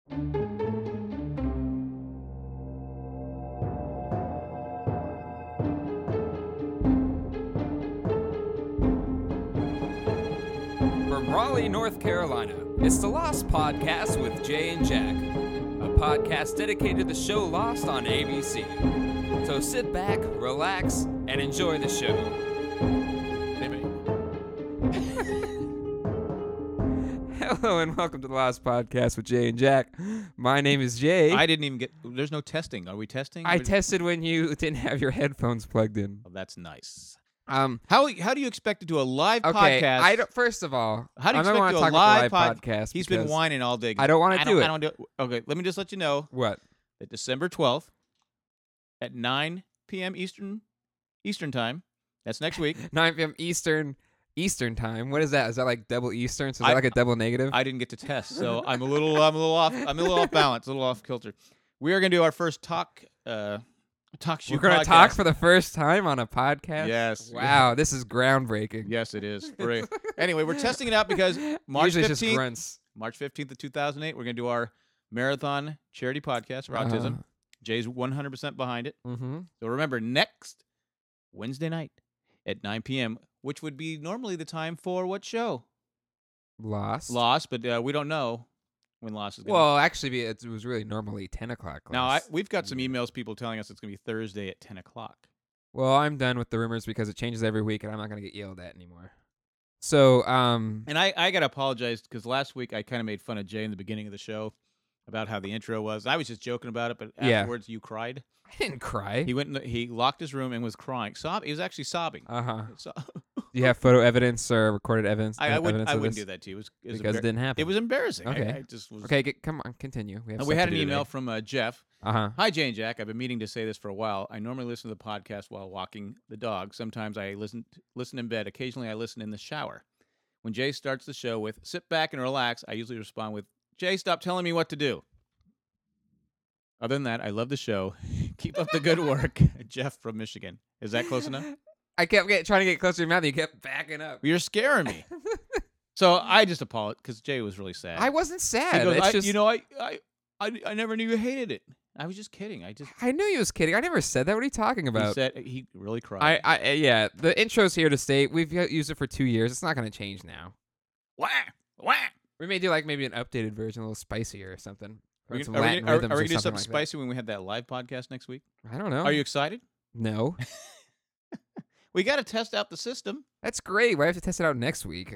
From Raleigh, North Carolina, it's the Lost Podcast with Jay and Jack, a podcast dedicated to the show Lost on ABC. So sit back, relax, and enjoy the show. Hello and welcome to the Lost Podcast with Jay and Jack. My name is Jay. I didn't even get. There's no testing. Are we testing? I tested when you didn't have your headphones plugged in. Oh, that's nice. How do you expect to do a live okay, podcast? First of all, how do you I don't expect want to to do a talk about live the live podcast. He's been whining all day. I don't want to do it. I don't do it. Okay, let me just let you know What? that December 12th at 9 p.m. Eastern time. That's next week. 9 p.m. Eastern time. What is that? Is that like double Eastern? So is that like a double negative? I didn't get to test, so I'm a little off. I'm a little off balance, a little off kilter. We are going to do our first talk show. We're going to talk for the first time on a podcast? Yes. Wow, this is groundbreaking. Yes, it is. Great. Anyway, we're testing it out because March Usually 15th, it's just grunts. March 15th of 2008, we're going to do our marathon charity podcast for autism. Jay's 100% behind it. Mm-hmm. So remember, next Wednesday night at 9 p.m., which would be normally the time for what show? Lost, but we don't know when Lost is going to Well, actually, it was really normally 10 o'clock. Now, we've got some emails, people telling us it's going to be Thursday at 10 o'clock. Well, I'm done with the rumors because it changes every week, and I'm not going to get yelled at anymore. So, And I got to apologize because last week I kind of made fun of Jay in the beginning of the show about how the intro was. I was just joking about it, but afterwards you cried. I didn't cry. He locked his room and was crying. He was actually sobbing. Uh-huh. Do you have photo evidence or recorded evidence? I wouldn't of this? do that to you. It was because it didn't happen. It was embarrassing. Okay. I just was. Okay, come on, continue. We had an email from Jeff. Uh-huh. Hi, Jay and Jack. I've been meaning to say this for a while. I normally listen to the podcast while walking the dog. Sometimes I listen in bed. Occasionally I listen in the shower. When Jay starts the show with "sit back and relax," I usually respond with, "Jay, stop telling me what to do." Other than that, I love the show. Keep up the good work. Jeff from Michigan. Is that close enough? I kept trying to get closer to your mouth, and you kept backing up. You're scaring me. So I just apologize because Jay was really sad. I wasn't sad. He goes, I never knew you hated it. I was just kidding. I knew he was kidding. I never said that. What are you talking about? He said he really cried. Yeah. The intro's here to stay. We've used it for 2 years. It's not going to change now. Wah, wah. We may do maybe an updated version, a little spicier or something. Are we going to do something spicy when we have that live podcast next week? I don't know. Are you excited? No. We got to test out the system. That's great. We have to test it out next week.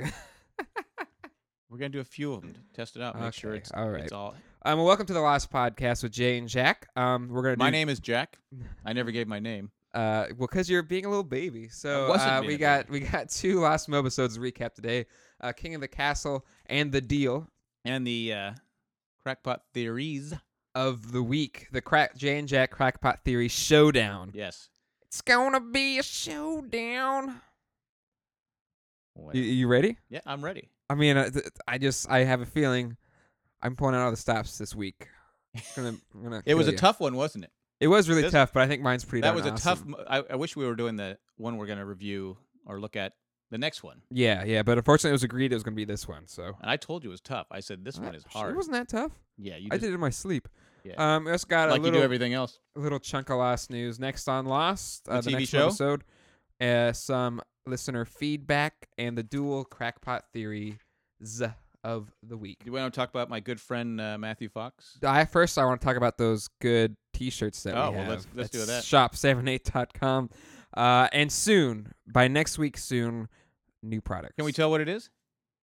We're going to do a few of them to test it out. Make sure it's all right. It's all. Well, welcome to the Lost Podcast with Jay and Jack. My name is Jack. I never gave my name. Well, because you're being a little baby. So we got 2 Lost Mobisodes to recap today. King of the Castle and The Deal. And the Crackpot Theories of the week. The Jay and Jack Crackpot Theory Showdown. Yes. It's gonna be a showdown. Well, you ready? Yeah, I'm ready. I mean, I have a feeling I'm pulling out all the stops this week. It was a tough one, wasn't it? It was really tough, but I think mine's pretty. That was awesome. I wish we were doing the one we're going to review or look at the next one. Yeah, but unfortunately it was agreed it was going to be this one. So. And I told you it was tough. I said this one is hard. It wasn't that tough. Yeah, I did it in my sleep. Yeah. We also got you do everything else. A little chunk of Lost news. Next on Lost, the TV next show episode, some listener feedback and the dual crackpot theories of the week. Do you want to talk about my good friend Matthew Fox? First, I want to talk about those good T-shirts that we have. Well, let's do that. Shop78.com. And soon, by next week, new products. Can we tell what it is?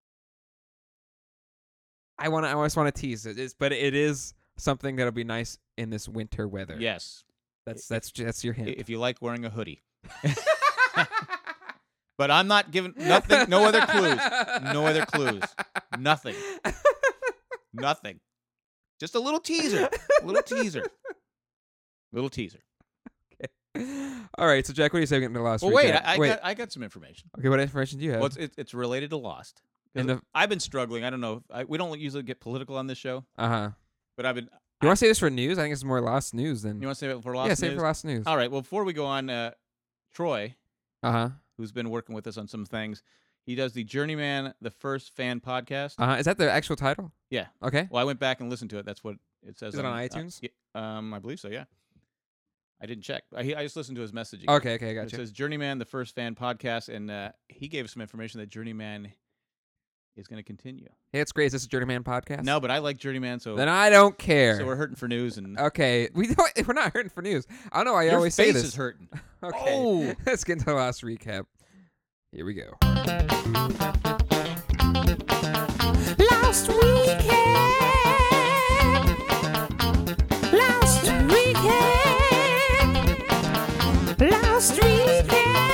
I just want to tease it. But it is something that'll be nice in this winter weather. Yes. That's your hint. If you like wearing a hoodie. But I'm not giving nothing. No other clues. No other clues. Nothing. Nothing. Just a little teaser. Little teaser. Okay. All right. So Jack, what do you say? Getting to Lost? Well, wait. I got some information. Okay. What information do you have? Well, it's related to Lost. I've been struggling. I don't know. We don't usually get political on this show. But I've been. You want to say this for news? I think it's more Lost news than. You want to say it for Lost news? Yeah, say it for Lost news. All right. Well, before we go on, Troy. Uh-huh. Who's been working with us on some things. He does the Journeyman, the First Fan podcast. Is that the actual title? Yeah. Okay. Well, I went back and listened to it. That's what it says. Is it on iTunes? I believe so, yeah. I didn't check. I just listened to his messaging. Okay, I It gotcha. says Journeyman, the First Fan podcast, and he gave us some information that Journeyman is going to continue. Hey, it's great. Is this a Journeyman podcast? No, but I like Journeyman, so Then I don't care. so we're hurting for news. And Okay, we're not hurting for news. I don't know why you your always face say this. is hurting. Okay, Oh. let's get into the last recap. Here we go. Last weekend. Last weekend. Last weekend.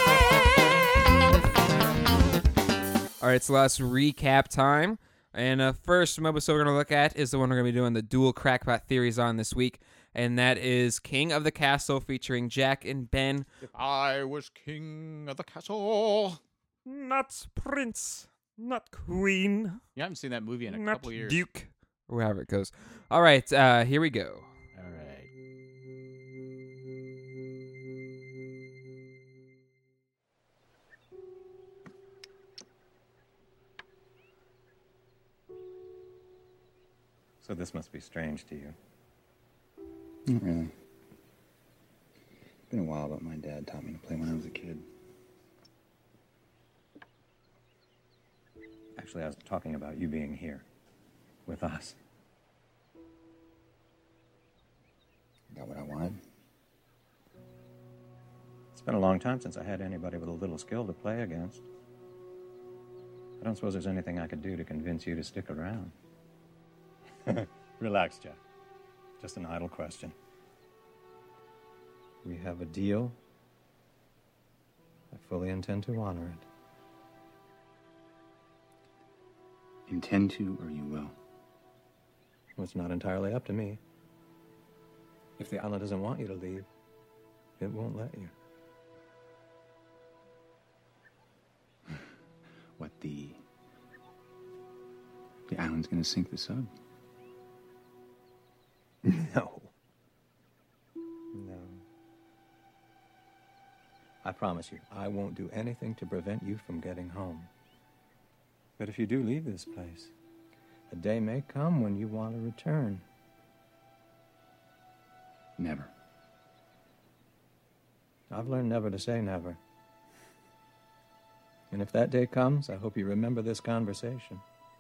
All right, it's the last recap time. And first episode we're going to look at is the one we're going to be doing the dual crackpot theories on this week. And that is King of the Castle featuring Jack and Ben. If I was king of the castle. Not prince, not queen, You haven't seen that movie in a not couple years. duke, or however it goes. All right, here we go. All right. So this must be strange to you. Not really. It's been a while, but my dad taught me to play when I was a kid. Actually, I was talking about you being here with us. Got what I wanted. It's been a long time since I had anybody with a little skill to play against. I don't suppose there's anything I could do to convince you to stick around. Relax, Jack. Just an idle question. We have a deal. I fully intend to honor it. Intend to, or you will. Well, it's not entirely up to me. If the island doesn't want you to leave, it won't let you. What, the island's gonna sink the sub? No. No. I promise you, I won't do anything to prevent you from getting home. But if you do leave this place, a day may come when you want to return. Never. I've learned never to say never. And if that day comes, I hope you remember this conversation.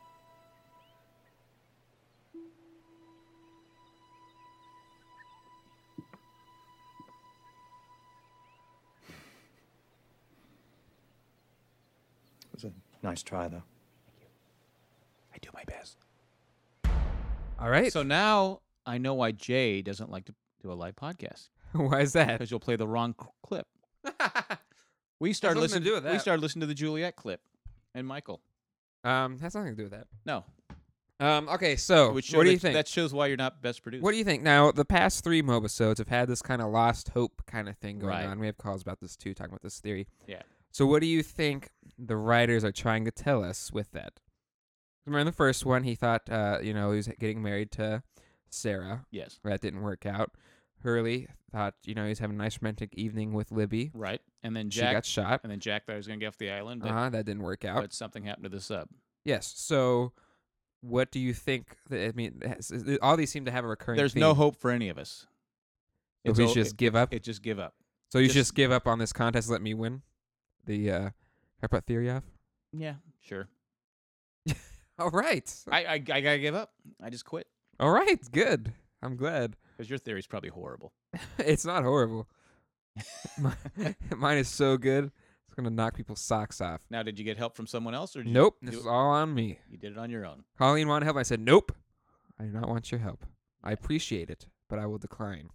It was a nice try, though. I do my best. All right. So now I know why Jay doesn't like to do a live podcast why is that? because you'll play the wrong clip. We started nothing to listening. do with We that. started listening to the Juliet clip, and Michael. Has nothing to do with that. No, Okay, so Which what do you that- think? That shows why you're not best producer. What do you think? Now, the past 3 mobisodes have had this kind of lost hope kind of thing going Right. on. We have calls about this too, talking about this theory. Yeah. So what do you think the writers are trying to tell us with that? Remember in the first one, he thought, he was getting married to Sarah. Yes. That didn't work out. Hurley thought, he was having a nice romantic evening with Libby. Right. And then She Jack. got shot. And then Jack thought he was going to get off the island, but, That didn't work out. but something happened to the sub. Yes. So what do you think? All these seem to have a recurring There's theme. no hope for any of us. So we all- should just give up? It just give up. So you just- should just give up on this contest and let me win the crackpot theory off? Yeah, sure. All right. I gotta give up. I just quit All right. Good. I'm glad. because your theory's probably horrible. It's not horrible. Mine is so good. It's going to knock people's socks off. Now, did you get help from someone else, or did Nope. You, This do is all on me. you did it on your own? Colleen wanted help. I said, nope. I do not want your help. I appreciate it, but I will decline.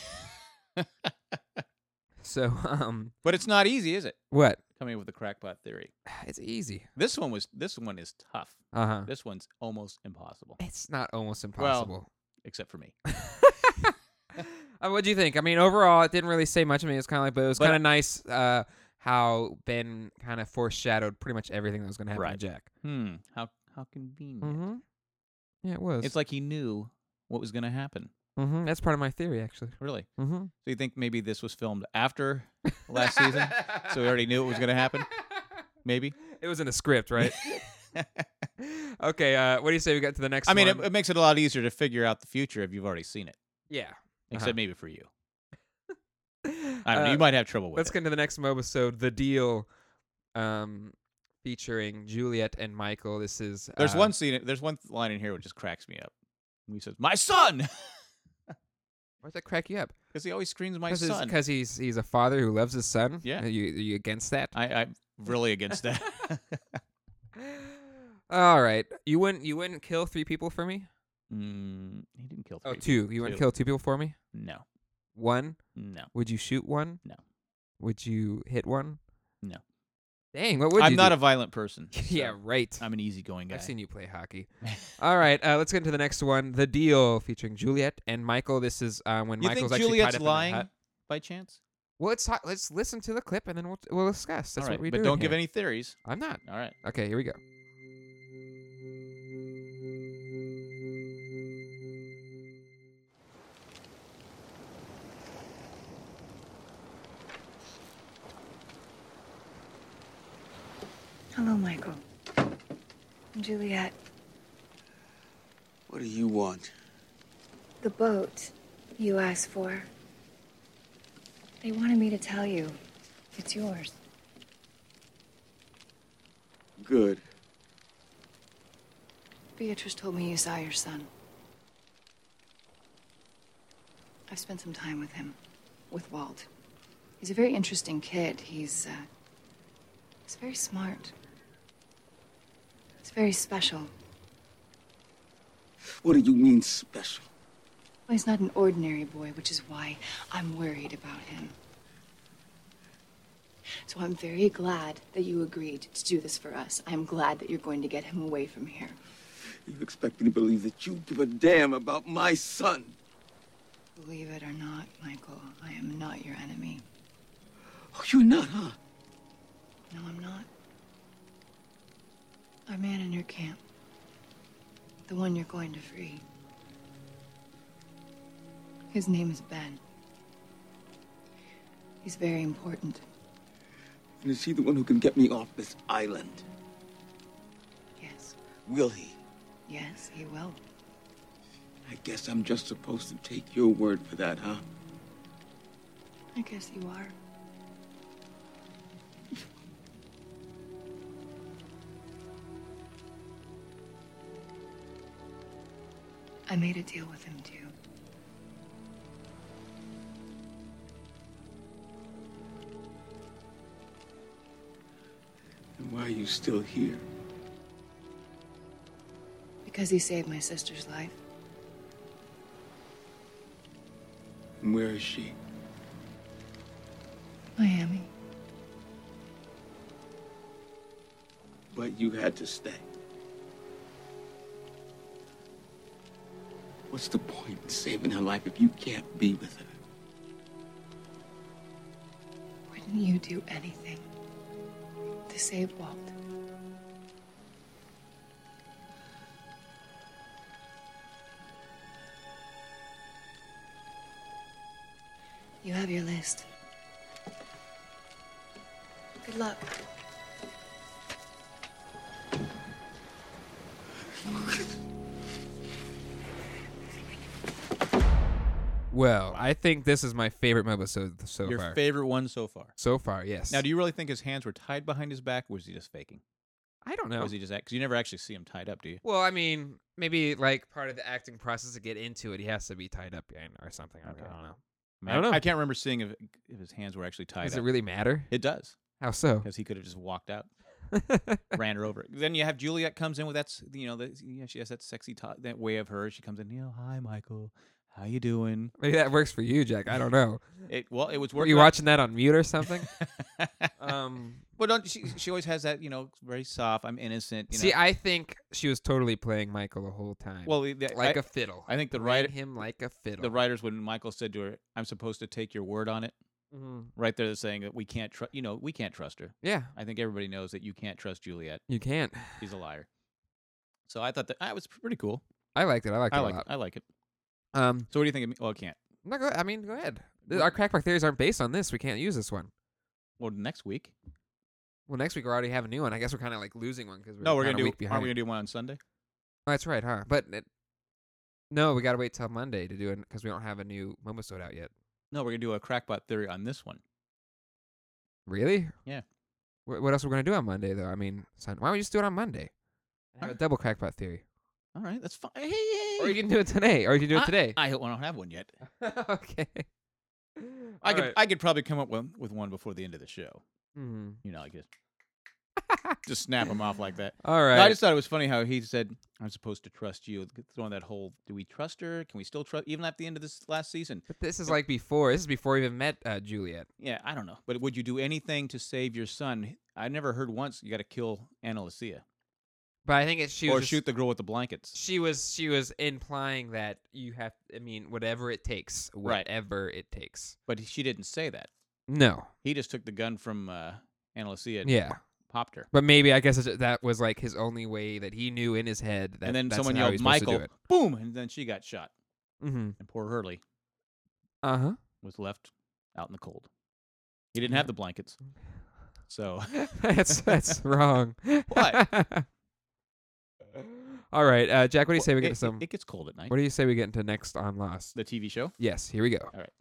So, But it's not easy, is it? what? Coming up with a crackpot theory. It's easy. This one is tough. Uh-huh. This one's almost impossible, It's not almost impossible. except for me. What do you think? I mean, overall, it didn't really say much. I mean, it was kind of like, but it was But kind of nice how Ben kind of foreshadowed pretty much everything that was going to happen Right. to Jack. How convenient. Mm-hmm. Yeah, it was. It's like he knew what was going to happen. Mm-hmm. That's part of my theory, actually. Really. Mm-hmm. So you think maybe this was filmed after last season, so we already knew it was going to happen? Maybe. It was in a script, right? Okay, what do you say we got to the next I mean, one? it makes it a lot easier to figure out the future if you've already seen it. Yeah. Except maybe for you. I don't know. Uh, You might have trouble with Let's it. get into the next mobisode, The Deal, featuring Juliet and Michael. This is There's one scene. There's one line in here which just cracks me up. He says, "My son," Why'd that crack you up? because he always screams, "My son." Because he's a father who loves his son. Yeah. Are you against that? I'm really against that. All right. You wouldn't kill 3 people for me? He didn't kill 3. Oh, 2. You wouldn't kill 2 people for me? No. 1? No. Would you shoot 1? No. Would you hit 1? No. Dang, what would you I'm not do? a violent person. Yeah, so right. I'm an easygoing guy. I've seen you play hockey. All right, let's get into the next one. The Deal, featuring Juliet and Michael. This is when You Michael's think actually Juliet's tied up in the lying hut. by chance? Well, let's listen to the clip and then we'll discuss. That's All right, what we but do. don't give any theories. I'm not. All right. Okay, here we go. Hello, Michael. I'm Juliet. What do you want? The boat you asked for. They wanted me to tell you. It's yours. Good. Beatrice told me you saw your son. I've spent some time with him, with Walt. He's a very interesting kid. He's very smart. He's very special. What do you mean special? Well, he's not an ordinary boy, which is why I'm worried about him. So I'm very glad that you agreed to do this for us. I'm glad that you're going to get him away from here. You expect me to believe that you give a damn about my son? Believe it or not, Michael, I am not your enemy. Oh, you're not, huh? No, I'm not. Our man in your camp. The one you're going to free. His name is Ben. He's very important. And is he the one who can get me off this island? Yes. Will he? Yes, he will. I guess I'm just supposed to take your word for that, huh? I guess you are. I made a deal with him, too. And why are you still here? Because he saved my sister's life. And where is she? Miami. But you had to stay. What's the point in saving her life if you can't be with her? Wouldn't you do anything to save Walt? You have your list. Good luck. Well, I think this is my favorite mobisode so Your far. favorite one so far. So far, yes. Now, do you really think his hands were tied behind his back, or was he just faking? I don't Or know. was he just because you never actually see him tied up, do you? Well, I mean, maybe like part of the acting process to get into it, he has to be tied up or something. Okay. I don't know. I I don't know. I can't remember seeing if his hands were actually tied Does up. it really matter? It does, How so? because he could have just walked out, ran her over. Then you have Juliet comes in with she has that sexy that way of her. She comes in, hi Michael, how you doing? Maybe that works for you, Jack. I don't know. It was Were working. you watching that on mute or something? Well, don't she always has that very soft. I'm innocent. See, I think she was totally playing Michael the whole time. well, like a fiddle. I think the Playing writer, him like a fiddle. the writers, when Michael said to her, "I'm supposed to take your word on it," right there, they're saying that we can't trust. We can't trust her. Yeah, I think everybody knows that you can't trust Juliet. you can't. She's a liar. So I thought that was pretty cool. I liked it. I liked it a lot. I like it. So So what do you think of me? Well, I can't. no, go ahead. Our crackback theories aren't based on this. We can't use this one. Well, next week. Well, next week we already have a new one. I guess we're kind of like losing one because No, we're kinda gonna week do. behind. Aren't we gonna do one on Sunday? Oh, that's right, huh? But no, we got to wait till Monday to do it because we don't have a new Mobisode out yet. No, we're gonna do a crackpot theory on this one. Really? Yeah. What else are we gonna do on Monday though? I mean, why don't we just do it on Monday? Have a double crackpot theory. All right, that's fine. Hey. Or you can do it today. Or you can do it today. I don't have one yet. Okay. I could probably come up with one before the end of the show. Mm. You know, like just snap them off like that. All right. No, I just thought it was funny how he said, "I'm supposed to trust you." Throwing that whole, do we trust her? Can we still trust even at the end of this last season? But this is like before. This is before we even met Juliet. Yeah, I don't know. But would you do anything to save your son? I never heard once you got to kill Ana Lucia But I think she was or just- shoot the girl with the blankets. She was implying that you have. I mean, whatever it takes. Right. Whatever it takes. But she didn't say that. No. He just took the gun from Ana Lucia and Yeah. popped her. But maybe I guess that was like his only way that he knew in his head. That And then that's someone how yelled, he's supposed to do "Michael!" it. Boom! And then she got shot. Mm-hmm. And poor Hurley Uh was left out in the cold. He didn't have the blankets. So huh. That's wrong. What? All right, Jack. What do you say we get to some? It gets cold at night. What do you say we get into next on Lost? The TV show? Yes. Here we go. All right.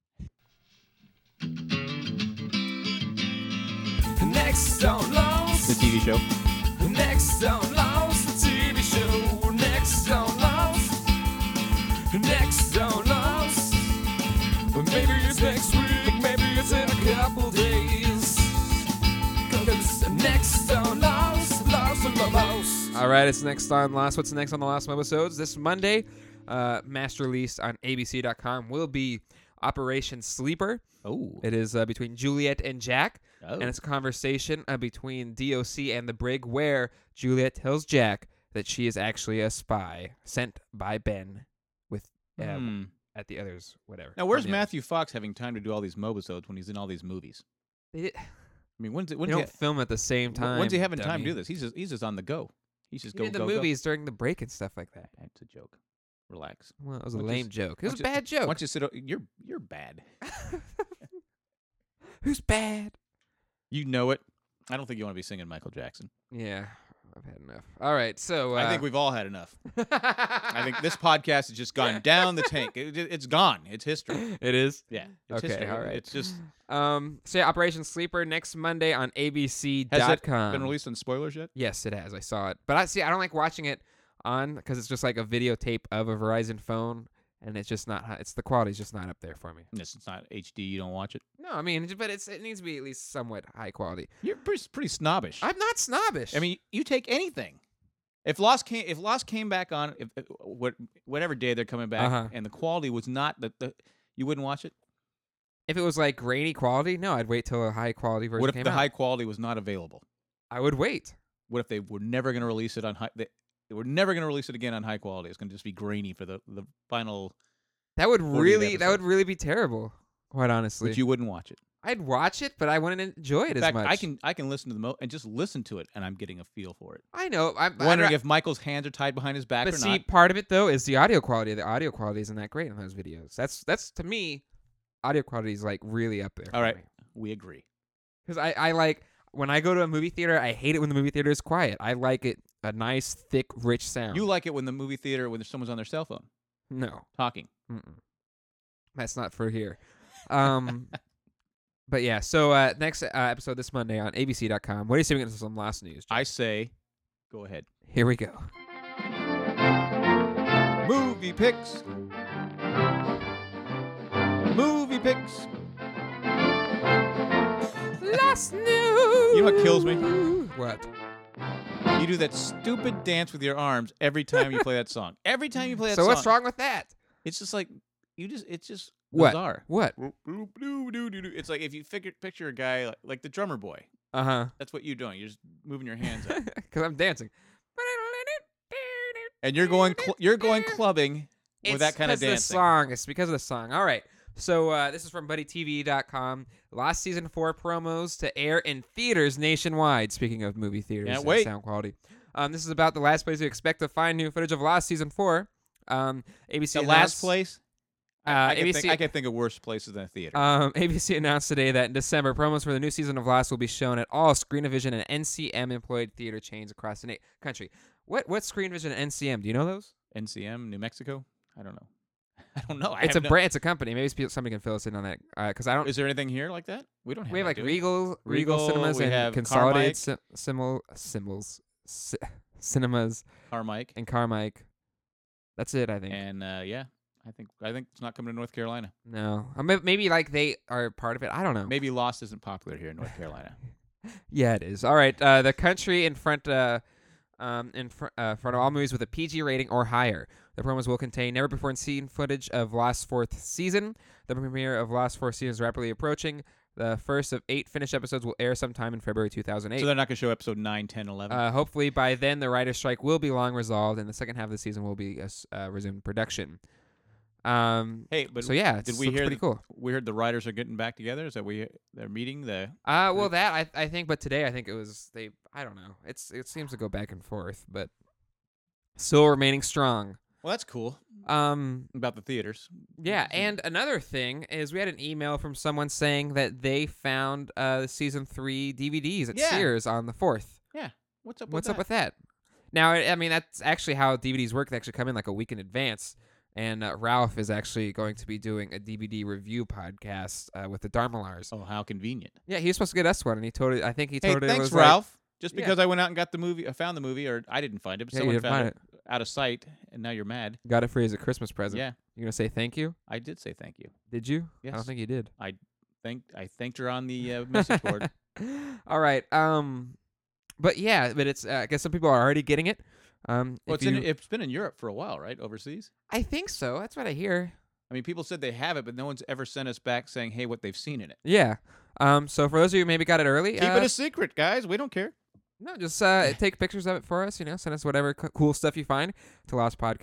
Next on Lost. The TV show. Next on Lost. The TV show. Next on Lost. Next on Lost. Maybe it's next week. Maybe it's in a couple days. 'Cause next on Lost. Lost. All right, it's next on Lost. What's next on the Lost episodes? This Monday, mass release on ABC.com will be Operation Sleeper. Oh. It is between Juliet and Jack. Oh. And it's a conversation between DOC and the Brig where Juliet tells Jack that she is actually a spy sent by Ben with at the others, whatever. Now, where's On the others. Matthew Fox having time to do all these mobisodes when he's in all these movies? They I mean, when's don't film at the same time. When's he having time to dummy. do this? He's just on the go. He's just He go did the go, movies during the break and stuff like that. Go. It's a joke. Relax. Well, it was a Why don't you lame s- joke. It why was a don't you- bad joke. Why don't you sit? You're bad. Who's bad? You know it. I don't think you want to be singing Michael Jackson. Yeah, I've had enough. All right, so I think we've all had enough. I think this podcast has just gone down the tank. It's gone. It's history. It is. Yeah. It's Okay, history. all right. It's just So yeah, Operation Sleeper next Monday on ABC.com. has it been released on spoilers yet? Yes, it has. I saw it, but I don't like watching it on because it's just like a videotape of a Verizon phone, and it's just not. It's the quality's just not up there for me. Yes, it's not HD. You don't watch it. No, I mean, but it needs to be at least somewhat high quality. You're pretty snobbish. I'm not snobbish. I mean, you take anything. If Lost came back on, whatever day they're coming back, Uh-huh. and the quality was not you wouldn't watch it. if it was like grainy quality, no, I'd wait till a high quality version What if came the out. high quality was not available? I would wait. What if they were never going to release it on high? They were never going to release it again on high quality. It's going to just be grainy for the final. That would 48 really episodes. be terrible. Quite honestly, But you wouldn't watch it. I'd watch it, but I wouldn't enjoy it In as fact, much. I can listen to the and just listen to it, and I'm getting a feel for it. I know. I'm Wondering if Michael's hands are tied behind his back But or see, not. part of it though is the audio quality. The audio quality isn't that great in those videos. That's to me, audio quality is like really up there. All right, we agree. Because I like when I go to a movie theater, I hate it when the movie theater is quiet. I like it a nice, thick, rich sound. You like it when the movie theater when someone's on their cell phone No, talking. that's not for here. But yeah, so next episode this Monday on ABC.com. What do you say we get into some Lost news? I say, go ahead. Here we go. Movie picks. Movie picks. Lost news. You know what kills me? What? You do that stupid dance with your arms every time you play that song. Every time you play that So song. what's wrong with that? It's just like it's just What? bizarre. What? It's like if you picture a guy like the drummer boy. Uh-huh. That's what you're doing. You're just moving your hands up. Because I'm dancing. And you're going clubbing with that kind of because dancing. the song. It's because of the song. All right. So this is from BuddyTV.com. Lost season 4 promos to air in theaters nationwide. Speaking of movie theaters Can't and wait. sound quality. This is about the last place you expect to find new footage of Lost season 4. ABC The announced- last place. I ABC can think of worse places than a theater. ABC announced today that in December, promos for the new season of Lost will be shown at all Screen-O-Vision and NCM employed theater chains across the country. What Screen-O-Vision and NCM? Do you know those? NCM, New Mexico? I don't know. I don't know. It's a brand. It's a company. Maybe somebody can fill us in on that. Because I don't. Is there anything here like that? We don't have. We have that, like do we? Regal Cinemas we and have Consolidated Carmike. Cinemas Carmike. and Carmike. That's it, I think. And yeah, I think it's not coming to North Carolina. No, maybe like they are part of it. I don't know. Maybe Lost isn't popular here in North Carolina. Yeah, it is. All right, the country in front of all movies with a PG rating or higher. The promos will contain never-before-seen footage of Lost 4th season. The premiere of Lost 4th season is rapidly approaching. The first of 8 finished episodes will air sometime in February 2008. So they're not going to show episode 9, 10, 11? Hopefully by then the writer's strike will be long resolved, and the second half of the season will be resumed production. Hey, but so yeah, did we hear pretty cool. We heard the writers are getting back together. Is that they're meeting the? Well, that I think, but today I think it was they. I don't know. It seems to go back and forth, but still remaining strong. Well, that's cool. About the theaters. Yeah, and another thing is we had an email from someone saying that they found season 3 DVDs at Sears on the 4th. Yeah. What's up with that? Now, I mean, that's actually how DVDs work. They actually come in like a week in advance. And Ralph is actually going to be doing a DVD review podcast with the Dharmalars. Oh, how convenient! Yeah, he was supposed to get us one, and he told it. I think he told it. Thanks, was Ralph. Like, just because I went out and got the movie, I found the movie, or I didn't find it, but someone found it out of sight, and now you're mad. Got it for you as a Christmas present. Yeah, you're gonna say thank you. I did say thank you. Did you? Yes. I don't think you did. I thanked her on the message board. All right. But yeah, but it's. I guess some people are already getting it. Well, it's been in Europe for a while, right? Overseas? I think so. That's what I hear. I mean, people said they have it, but no one's ever sent us back saying, hey, what they've seen in it. Yeah. So for those of you who maybe got it early. Keep it a secret, guys. We don't care. No, just take pictures of it for us. Send us whatever cool stuff you find to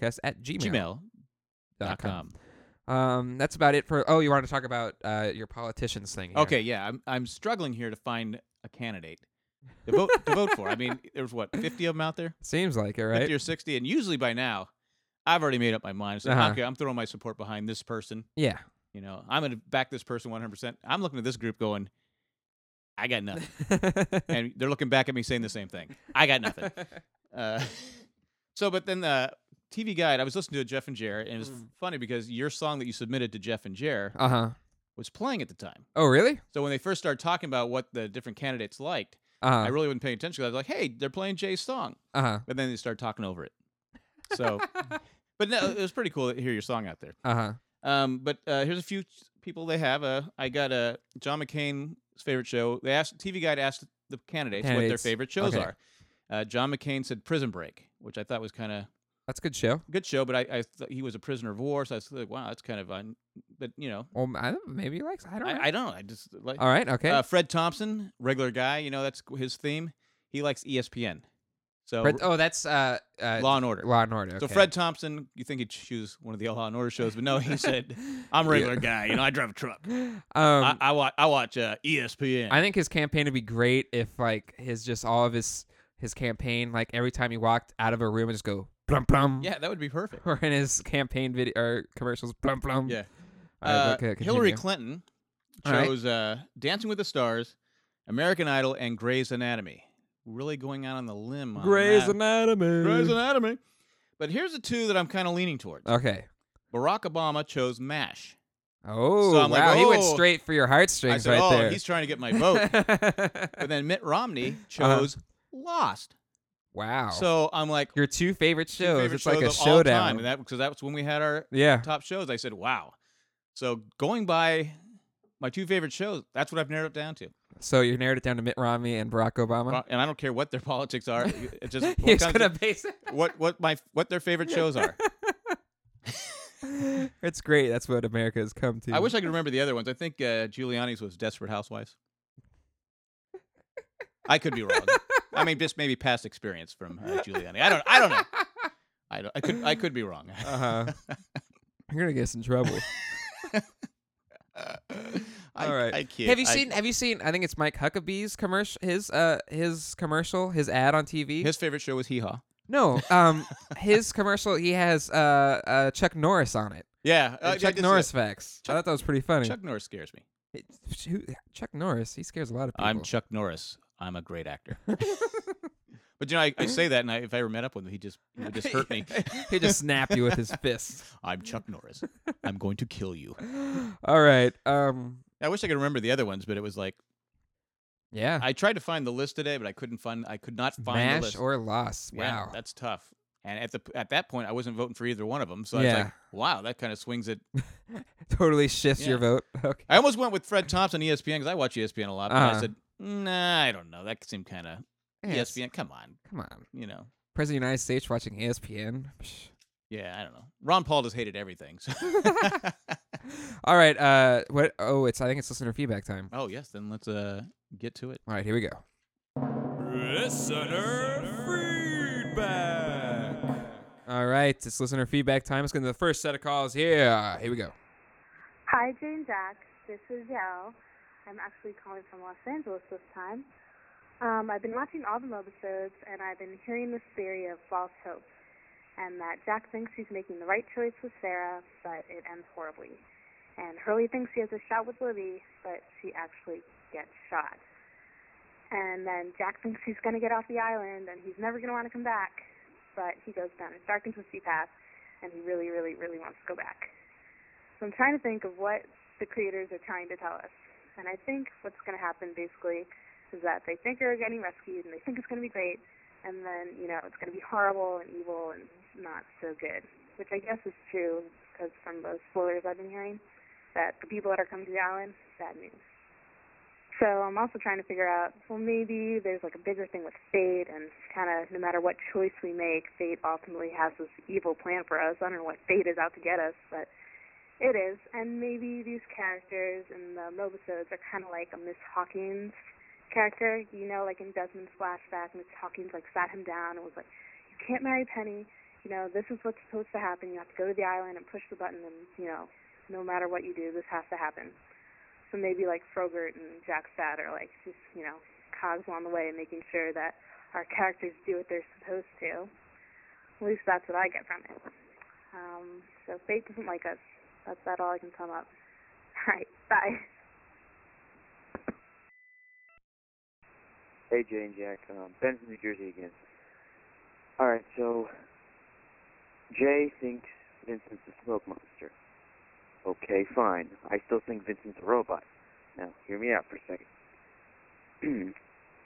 lostpodcast@gmail.com. That's about it for. Oh, you wanted to talk about your politicians thing. Here. Okay, yeah. I'm struggling here to find a candidate to vote for. I mean, there's 50 of them out there? Seems like it, right? 50 or 60, and usually by now, I've already made up my mind. So, okay, I'm throwing my support behind this person. Yeah. I'm going to back this person 100%. I'm looking at this group going, I got nothing. And they're looking back at me saying the same thing. I got nothing. But then the TV Guide, I was listening to Jeff and Jer, and it was funny because your song that you submitted to Jeff and Jer was playing at the time. Oh, really? So when they first started talking about what the different candidates liked, I really wasn't paying attention. I was like, hey, they're playing Jay's song. But then they started talking over it. So, but no, it was pretty cool to hear your song out there. But here's a few people they have. I got John McCain's favorite show. TV Guide asked the candidates what their favorite shows are. John McCain said Prison Break, which I thought was kind of... That's a good show. Good show, but I thought he was a prisoner of war, so I was like, wow, that's kind of fun. But, Well, maybe he likes it. I don't know. I don't. I just like... All right, okay. Fred Thompson, regular guy, that's his theme. He likes ESPN. So that's Law and Order. Law and Order. Okay. So Fred Thompson, you think he'd choose one of the Law and Order shows, but no, he said, "I'm a regular guy. I drive a truck. I watch ESPN." I think his campaign would be great if all of his campaign, like every time he walked out of a room and just go plum plum. Yeah, that would be perfect. Or in his campaign video or commercials, plum plum. Yeah. Okay, Hillary Clinton chose Dancing with the Stars, American Idol, and Grey's Anatomy. Really going out on the limb on Grey's that. Anatomy. Grey's Anatomy. But here's the two that I'm kind of leaning towards. Okay. Barack Obama chose MASH. Oh, so I'm wow. Like, He went straight for your heartstrings I said, there. He's trying to get my vote. But then Mitt Romney chose Lost. Wow. So I'm like... Your two favorite shows. It's like a of showdown. All time. Because that's when we had our top shows. I said, wow. So going by my two favorite shows, that's what I've narrowed it down to. So you narrowed it down to Mitt Romney and Barack Obama? And I don't care what their politics are. It's just He's going to base it. What their favorite shows are. It's great. That's what America has come to. I wish I could remember the other ones. I think Giuliani's was Desperate Housewives. I could be wrong. I mean, just maybe past experience from Giuliani. I don't know. I could be wrong. You're gonna get us in trouble. All right. I can't. Have you seen? I think it's Mike Huckabee's commercial. His commercial. His ad on TV. His favorite show was Hee Haw. No. His commercial. He has Chuck Norris on it. Yeah, And I Chuck did see Norris that. facts. I thought that was pretty funny. Chuck Norris scares me. Chuck Norris, he scares a lot of people. I'm Chuck Norris. I'm a great actor. But you know, I say that, and if I ever met up with him, he would just hurt me. He'd just snap you with his fist. I'm Chuck Norris. I'm going to kill you. All right. I wish I could remember the other ones, but it was like Yeah. I tried to find the list today, but I could not find the MASH list. or Lost. Yeah, Wow. that's tough. And at that point, I wasn't voting for either one of them. So I was Yeah. like, wow, that kind of swings it. Totally shifts your Yeah. vote. Okay. I almost went with Fred Thompson, ESPN, because I watch ESPN a lot. But I Uh-huh. said, nah, I don't know. That seemed kind of Yeah, it's- ESPN. Come on, Come on. you know. President of the United States watching ESPN. Psh. Yeah, I don't know. Ron Paul just hated everything. So. All right. What? Oh, I think it's listener feedback time. Oh yes, then let's get to it. All right, here we go. Listener feedback. All right, it's listener feedback time. Let's get into the first set of calls here. Here we go. Hi, Jane Jack. This is Yao. I'm actually calling from Los Angeles this time. I've been watching all the mobisodes, and I've been hearing this theory of false hope, and that Jack thinks he's making the right choice with Sarah, but it ends horribly. And Hurley thinks he has a shot with Libby, but she actually gets shot. And then Jack thinks he's going to get off the island, and he's never going to want to come back, but he goes down his dark and twisty path, and he really, really, really wants to go back. So I'm trying to think of what the creators are trying to tell us. And I think what's going to happen, basically, is that they think they're getting rescued, and they think it's going to be great, and then, it's going to be horrible and evil and not so good, which I guess is true, because from the spoilers I've been hearing, that the people that are coming to the island, bad news. So I'm also trying to figure out, well, maybe there's like a bigger thing with fate, and kind of no matter what choice we make, fate ultimately has this evil plan for us. I don't know what fate is out to get us, but it is. And maybe these characters in the mobisodes are kind of like a Miss Hawkins character, like in Desmond's flashback. Miss Hawkins sat him down and was like, you can't marry Penny, this is what's supposed to happen. You have to go to the island and push the button, and no matter what you do, this has to happen. So maybe Frogurt and Jack's dad are just cogs along the way, making sure that our characters do what they're supposed to. At least that's what I get from it. So fate doesn't like us. That's all I can sum up. All right, bye. Hey, Jay and Jack. Ben from New Jersey again. All right, so Jay thinks Vincent's a smoke monster. Okay, fine. I still think Vincent's a robot. Now, hear me out for a second.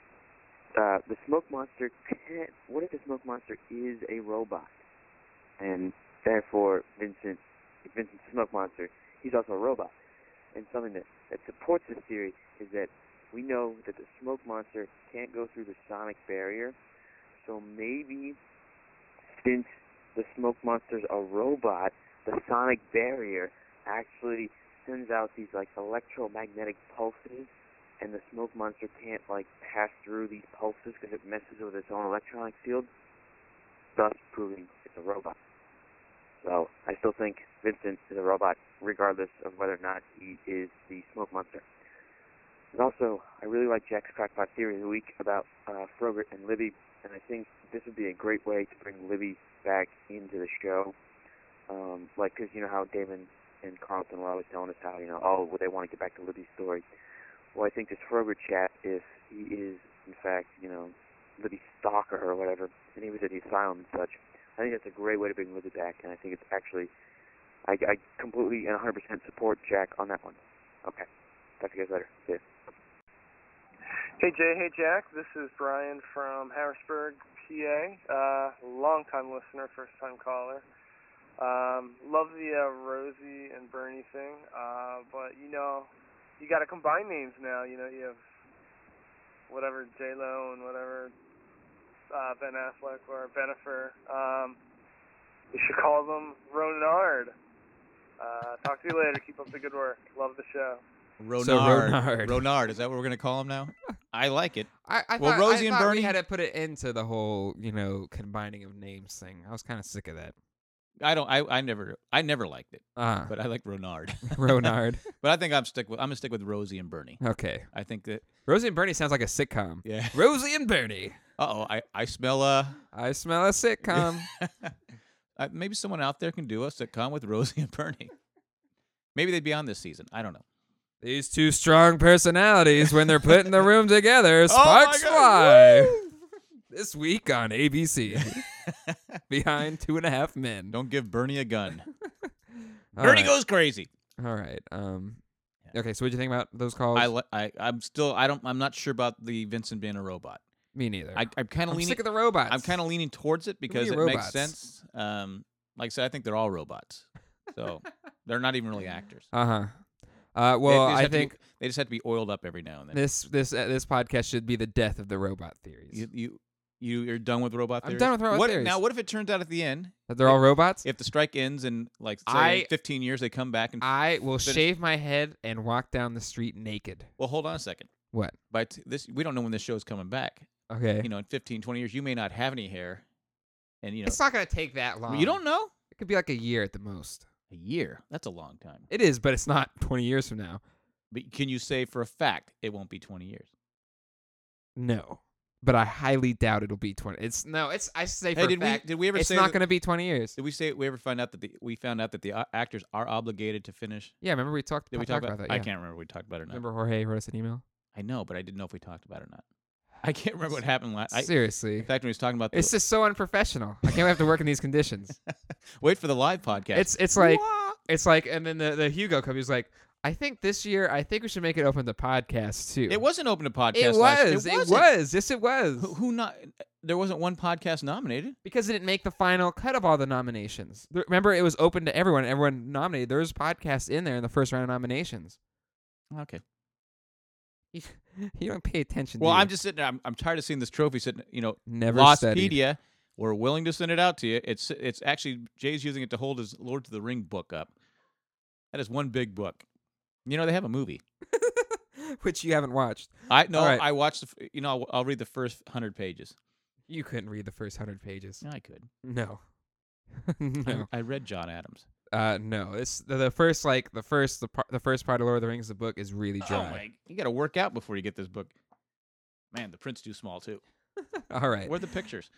The smoke monster can't... What if the smoke monster is a robot? And therefore, if Vincent's a smoke monster, he's also a robot. And something that supports this theory is that we know that the smoke monster can't go through the sonic barrier, so maybe since the smoke monster's a robot, the sonic barrier actually sends out these electromagnetic pulses, and the smoke monster can't pass through these pulses because it messes with its own electronic field, thus proving it's a robot. So I still think Vincent is a robot, regardless of whether or not he is the smoke monster. And also, I really like Jack's Crackpot Theory of the Week about Frogurt and Libby, and I think this would be a great way to bring Libby back into the show. Because you know how Damon and Carlton were always telling us how, they want to get back to Libby's story. Well, I think this Frogurt chat, if he is, in fact, Libby's stalker or whatever, and he was at the asylum and such, I think that's a great way to bring Libby back, and I think it's actually, I completely and 100% support Jack on that one. Okay. Talk to you guys later. See ya. Hey Jay, hey Jack, this is Brian from Harrisburg, PA. Long-time listener, first-time caller. Love the Rosie and Bernie thing, but you got to combine names now. You have whatever J-Lo and whatever Ben Affleck or Bennifer. You should call them Ronard. Talk to you later. Keep up the good work. Love the show. Ronard. Is that what we're going to call him now? I like it. I well, thought, Rosie I and thought Bernie we had to put it into the whole, combining of names thing. I was kind of sick of that. I never liked it. But I like Ronard. Ronard. But I think I'm gonna stick with Rosie and Bernie. Okay. I think that Rosie and Bernie sounds like a sitcom. Yeah. Rosie and Bernie. I smell a sitcom. maybe someone out there can do a sitcom with Rosie and Bernie. Maybe they'd be on this season. I don't know. These two strong personalities, when they're put in the room together, my sparks God. fly. This week on ABC. Behind 2.5 Men. Don't give Bernie a gun. All Bernie right. goes crazy. All right. Okay, so what'd you think about those calls? I'm not sure about the Vincent being a robot. Me neither. I'm kind of leaning. sick of the robots. I'm kind of leaning towards it because it robots. makes sense. Like I said, I think they're all robots, so they're not even really actors. Well, They just I have to be- think they just have to be oiled up every now and then. this podcast should be the death of the robot theories. You're done with robot I'm theories? done with robot What, theories. Now, what if it turns out at the end That they're all robots? if the strike ends in like say 15 years they come back and I will finish- shave my head and walk down the street naked. Well, hold on a second. What? This we don't know when this show's coming back. Okay. In 15, 20 years you may not have any hair, and It's not going to take that long. you don't know. It could be like a year at the most. A year? That's a long time. It is, but it's not 20 years from now. But can you say for a fact it won't be 20 years? No. But I highly doubt it'll be 20. I say for a fact. Did we ever it's say not that- going to be 20 years. Did we ever find out that we found out that the actors are obligated to finish? Yeah, remember we talked Did we talk about that. I Yeah. can't remember if we talked about it or not. Remember Jorge wrote us an email? I know, but I didn't know if we talked about it or not. I can't remember what happened last. Seriously. In fact, when he was talking about It's just so unprofessional. I can't have to work in these conditions. wait for the live podcast. It's like, and then the Hugo Cup, he was like, I think this year, we should make it open to podcasts too. It wasn't open to podcasts. It was. It was. Yes, it was. Who not? There wasn't one podcast nominated because it didn't make the final cut of all the nominations. Remember, it was open to everyone. Everyone nominated. There was podcasts in there in the first round of nominations. Okay. You don't pay attention. Well, do you? I'm just sitting there. I'm tired of seeing this trophy sitting. Never Lostpedia. We're willing to send it out to you. It's actually Jay's using it to hold his Lord of the Ring book up. That is one big book. They have a movie, which you haven't watched. I watched. I'll read the first 100 pages. You couldn't read the first 100 pages. I could. No. No. I read John Adams. No. It's the first part of Lord of the Rings. The book is really dry. You got to work out before you get this book. Man, the print's too small too. All right. Where are the pictures?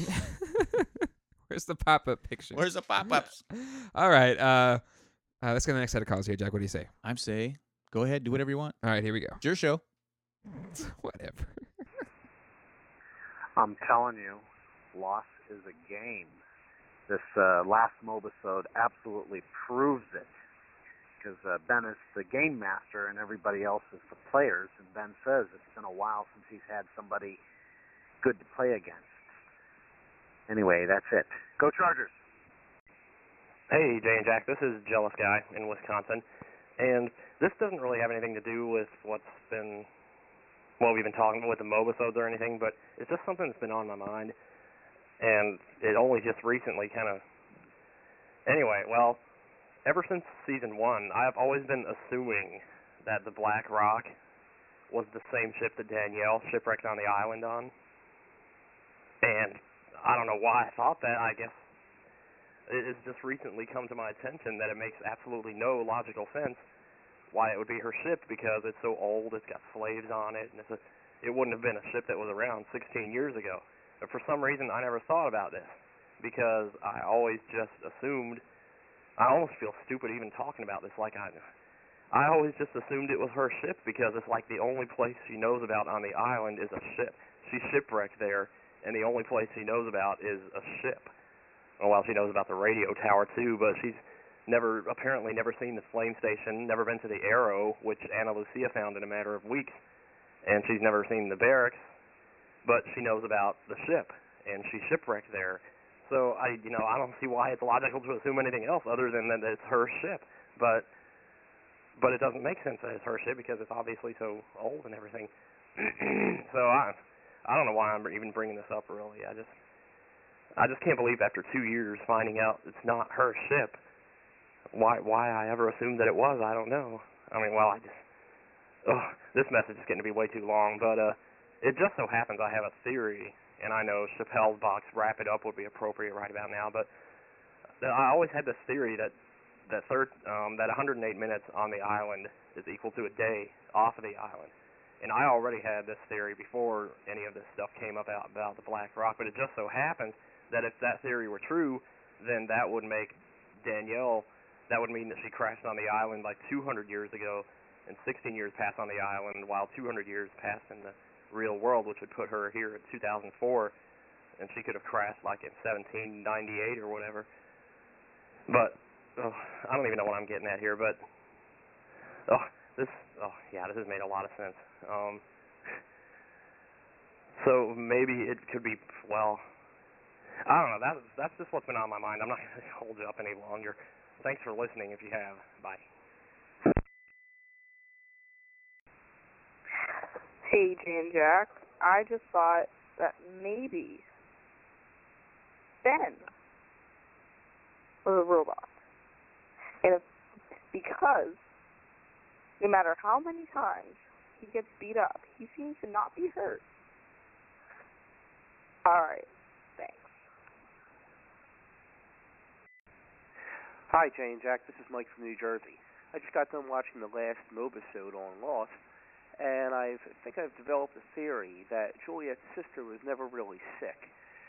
Where's the pop-up pictures? Where's the pop-ups? All right. Let's go to the next set of calls here, Jack. What do you say? I'm say, go ahead, do whatever you want. All right, here we go. It's your show. Whatever. I'm telling you, loss is a game. This last mobisode absolutely proves it. Because Ben is the game master and everybody else is the players. And Ben says it's been a while since he's had somebody good to play against. Anyway, that's it. Go Chargers! Hey, Jay and Jack, this is Jealous Guy in Wisconsin, and this doesn't really have anything to do with what we've been talking about with the mobisodes or anything, but it's just something that's been on my mind, and it only just recently Anyway, well, ever since Season 1, I've always been assuming that the Black Rock was the same ship that Danielle shipwrecked on the island on, and I don't know why I thought that. I guess it's just recently come to my attention that it makes absolutely no logical sense why it would be her ship, because it's so old, it's got slaves on it, and it wouldn't have been a ship that was around 16 years ago. But for some reason, I never thought about this, because I always just assumed, I almost feel stupid even talking about this, I always just assumed it was her ship, because it's like the only place she knows about on the island is a ship. She's shipwrecked there, and the only place she knows about is a ship. Well, she knows about the radio tower too, but she's apparently never seen the flame station, never been to the Arrow, which Ana Lucia found in a matter of weeks, and she's never seen the barracks, but she knows about the ship, and she's shipwrecked there. So I don't see why it's logical to assume anything else other than that it's her ship, but it doesn't make sense that it's her ship because it's obviously so old and everything. So I don't know why I'm even bringing this up really. I just can't believe after 2 years finding out it's not her ship. Why I ever assumed that it was, I don't know. I mean, well, this message is getting to be way too long, but it just so happens I have a theory, and I know Chappelle's box Wrap It Up would be appropriate right about now, but I always had this theory that 108 minutes on the island is equal to a day off of the island. And I already had this theory before any of this stuff came up about the Black Rock, but it just so happens that if that theory were true, then that would make Danielle, that would mean that she crashed on the island like 200 years ago, and 16 years passed on the island, while 200 years passed in the real world, which would put her here in 2004, and she could have crashed like in 1798 or whatever. But I don't even know what I'm getting at here, but this has made a lot of sense. So maybe it could be, well, I don't know. That's just what's been on my mind. I'm not going to hold you up any longer. Thanks for listening if you have. Bye. Hey, Jay and Jack. I just thought that maybe Ben was a robot. And because no matter how many times he gets beat up, he seems to not be hurt. Alright, thanks. Hi, Jay and Jack. This is Mike from New Jersey. I just got done watching the last Mobisode on Lost, and I think I've developed a theory that Juliet's sister was never really sick.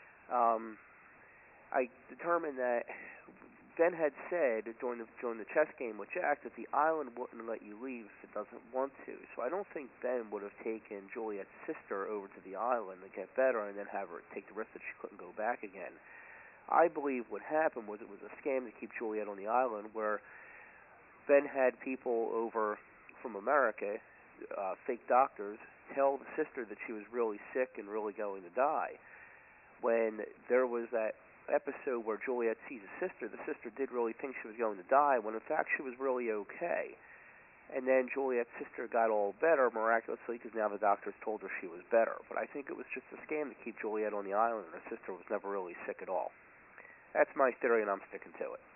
I determined that Ben had said during the chess game with Jack that the island wouldn't let you leave if it doesn't want to. So I don't think Ben would have taken Juliet's sister over to the island to get better and then have her take the risk that she couldn't go back again. I believe what happened was it was a scam to keep Juliet on the island, where Ben had people over from America, fake doctors, tell the sister that she was really sick and really going to die. When there was that episode where Juliet sees the sister did really think she was going to die, when in fact she was really okay. And then Juliet's sister got all better miraculously because now the doctors told her she was better. But I think it was just a scam to keep Juliet on the island, and her sister was never really sick at all. That's my theory, and I'm sticking to it.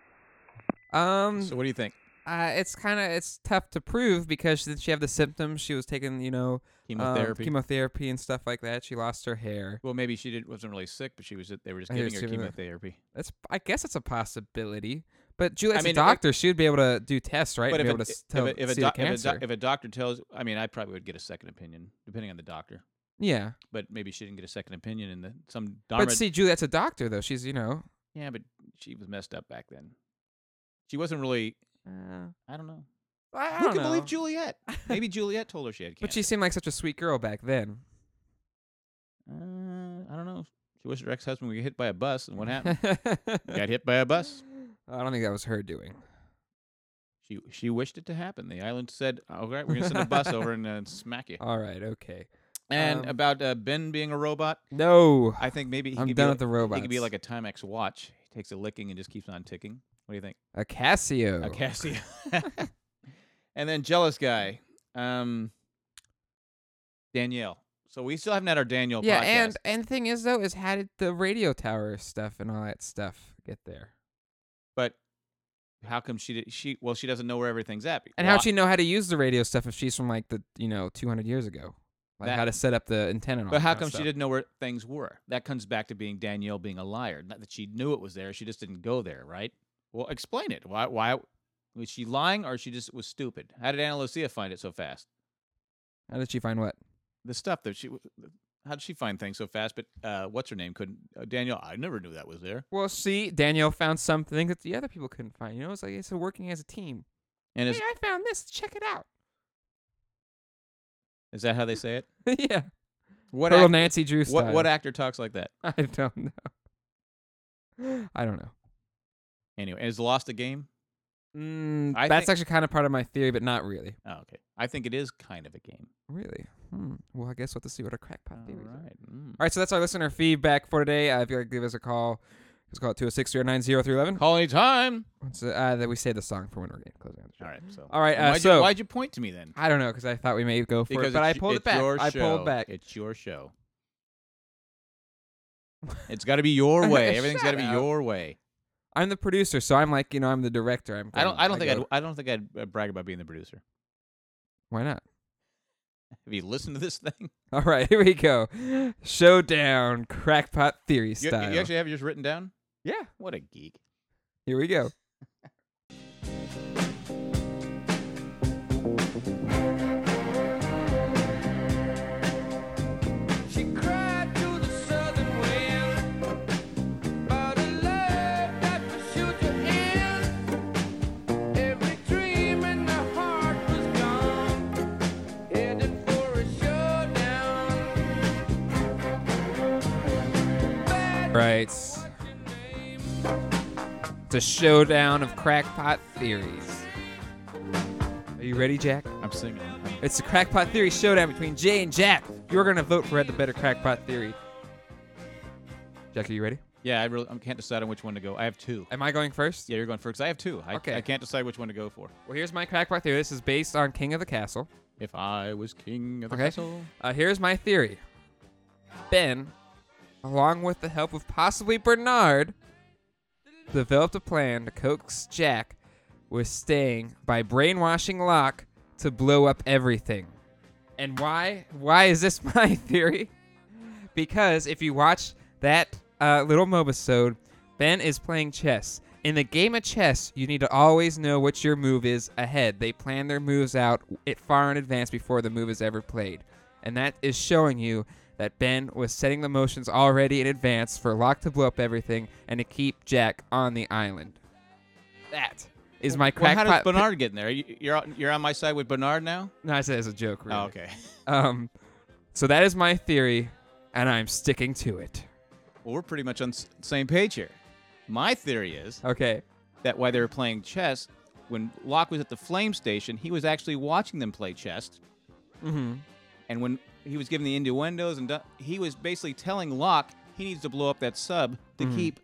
So what do you think? It's tough to prove because did she have the symptoms? She was taking, chemotherapy and stuff like that. She lost her hair. Well, maybe she wasn't really sick, but they were just giving her chemotherapy. I guess it's a possibility. But Juliet's a doctor. She would be able to do tests, right? But if a doctor tells, I probably would get a second opinion, depending on the doctor. Yeah. But maybe she didn't get a second opinion, and But see, Juliet's a doctor, though. She's, Yeah, but she was messed up back then. She wasn't really... I don't know. Who can believe Juliet? Maybe Juliet told her she had cancer. But she seemed like such a sweet girl back then. I don't know. She wished her ex-husband would get hit by a bus, and what happened? Got hit by a bus. I don't think that was her doing. She wished it to happen. The island said, "All right, we're gonna send a bus over and smack you." All right, okay. And about Ben being a robot? No. I think maybe I'm done with the robots. He could be like a Timex watch. He takes a licking and just keeps on ticking. What do you think? A Casio. A Casio. And then jealous guy, Danielle. So we still haven't had our Danielle podcast. Yeah, and the thing is, though, is how did the radio tower stuff and all that stuff get there? But how come she doesn't know where everything's at? And how'd she know how to use the radio stuff if she's from like the 200 years ago? Like how to set up the antenna and all But how that come stuff. she didn't know where things were? That comes back to being Danielle being a liar. Not that she knew it was there, she just didn't go there, right? Well, explain it. Why was she lying, or she just was stupid? How did Ana Lucia find it so fast? How did she find what? The stuff that how did she find things so fast? But what's her name couldn't? Danielle, I never knew that was there. Well, see, Danielle found something that the other people couldn't find. It's like it's working as a team. And hey, I found this. Check it out. Is that how they say it? Yeah. What Little actor, Nancy Drew style. What actor talks like that? I don't know. I don't know. Anyway, is Lost a game? That's actually kind of part of my theory, but not really. Oh, okay. I think it is kind of a game. Really? Well, I guess we'll have to see what our crackpot theory is. Right. All right, so that's our listener feedback for today. If you'd like to give us a call, just call it 206-390-311. Call anytime. That we say the song for when we're getting closing out the show. All right. So. All right. Why'd you point to me then? I don't know, because I thought we may go for it, but I pulled it back. I pulled back. It's your show. It's got to be your way. Everything's got to be your way. I'm the producer, so I'm like, I'm the director. I don't think I'd brag about being the producer. Why not? Have you listened to this thing? All right, here we go. Showdown, crackpot theory style. You actually have yours written down? Yeah. What a geek. Here we go. She cried to the southern wind about a love right. It's a showdown of crackpot theories. Are you ready, Jack? I'm singing. It's the crackpot theory showdown between Jay and Jack. You're going to vote for who had the better crackpot theory. Jack, are you ready? Yeah, I can't decide on which one to go. I have two. Am I going first? Yeah, you're going first. I have two. Okay. I can't decide which one to go for. Well, here's my crackpot theory. This is based on King of the Castle. If I was king of the Okay. castle. Here's my theory. Ben, along with the help of possibly Bernard, developed a plan to coax Jack with staying by brainwashing Locke to blow up everything. And why? Why is this my theory? Because if you watch that little mobisode, Ben is playing chess. In the game of chess, you need to always know what your move is ahead. They plan their moves out far in advance before the move is ever played. And that is showing you that Ben was setting the motions already in advance for Locke to blow up everything and to keep Jack on the island. That is my crackpot. Well, how does Bernard get in there? You're on my side with Bernard now? No, I said it as a joke, really. Oh, okay. So that is my theory, and I'm sticking to it. Well, we're pretty much on the same page here. My theory is that while they were playing chess, when Locke was at the flame station, he was actually watching them play chess. Mm-hmm. And when he was giving the innuendos, and he was basically telling Locke he needs to blow up that sub to keep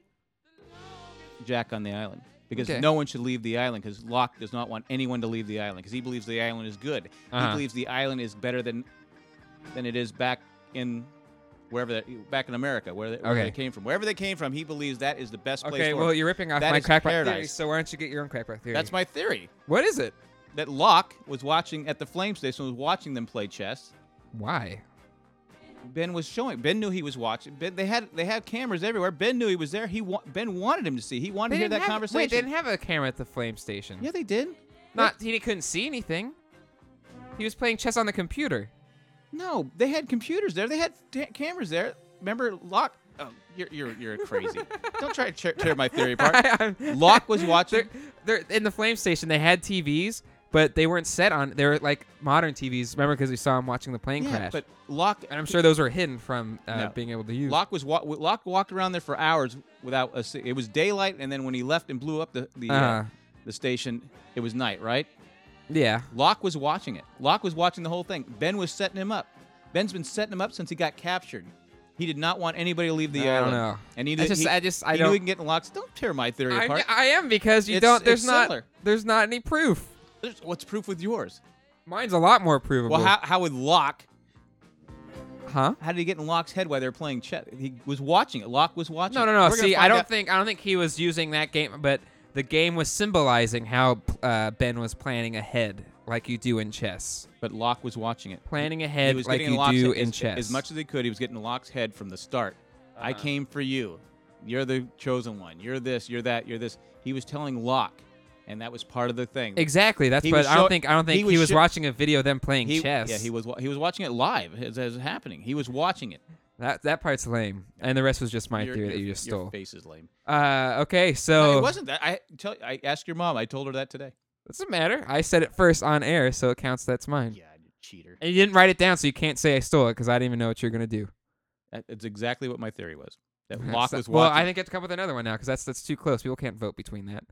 Jack on the island. Because no one should leave the island, because Locke does not want anyone to leave the island, because he believes the island is good. He believes the island is better than it is back in back in America, where they came from. Wherever they came from, he believes that is the best place. Okay, well, you're ripping off my crackpot theory, so why don't you get your own crackpot theory? That's my theory. What is it? That Locke was watching at the flame station, was watching them play chess. Why? Ben was showing. Ben knew he was watching. They had cameras everywhere. Ben knew he was there. Ben wanted him to see. He wanted to hear that conversation. Wait, they didn't have a camera at the flame station. Yeah, they did. He couldn't see anything. He was playing chess on the computer. No, they had computers there. They had cameras there. Remember, Locke? Oh, you're crazy. Don't try to tear my theory apart. Locke was watching. They're in the flame station. They had TVs, but they weren't set on. They were like modern TVs. Remember, because we saw him watching the plane crash. But Locke, and I'm sure those were hidden from being able to use. Locke walked around there for hours without it was daylight, and then when he left and blew up the station, it was night, right? Yeah. Locke was watching it. Locke was watching the whole thing. Ben was setting him up. Ben's been setting him up since he got captured. He did not want anybody to leave the island. I don't know. And he don't. knew he can get in Locke's. Don't tear my theory apart. I am, because you don't. There's not any proof. What's proof with yours? Mine's a lot more provable. Well, how would Locke? Huh? How did he get in Locke's head while they were playing chess? He was watching it. Locke was watching. No. See, I don't think he was using that game, but the game was symbolizing how Ben was planning ahead, like you do in chess. But Locke was watching it. Planning ahead like you do in chess. As much as he could, he was getting in Locke's head from the start. I came for you. You're the chosen one. You're this. You're that. You're this. He was telling Locke, and that was part of the thing. Exactly. I don't think he was watching a video of them playing chess. Yeah, he was watching it live as it was happening. He was watching it. That part's lame, and the rest was just my theory that you just stole. Your face is lame. Okay, so no, it wasn't that. I asked your mom. I told her that today. Doesn't matter. I said it first on air, so it counts. That's mine. Yeah, you cheater. And you didn't write it down, so you can't say I stole it because I didn't even know what you were gonna do. It's exactly what my theory was. That Locke was watching. Well, I think you have to come up with another one now because that's too close. People can't vote between that.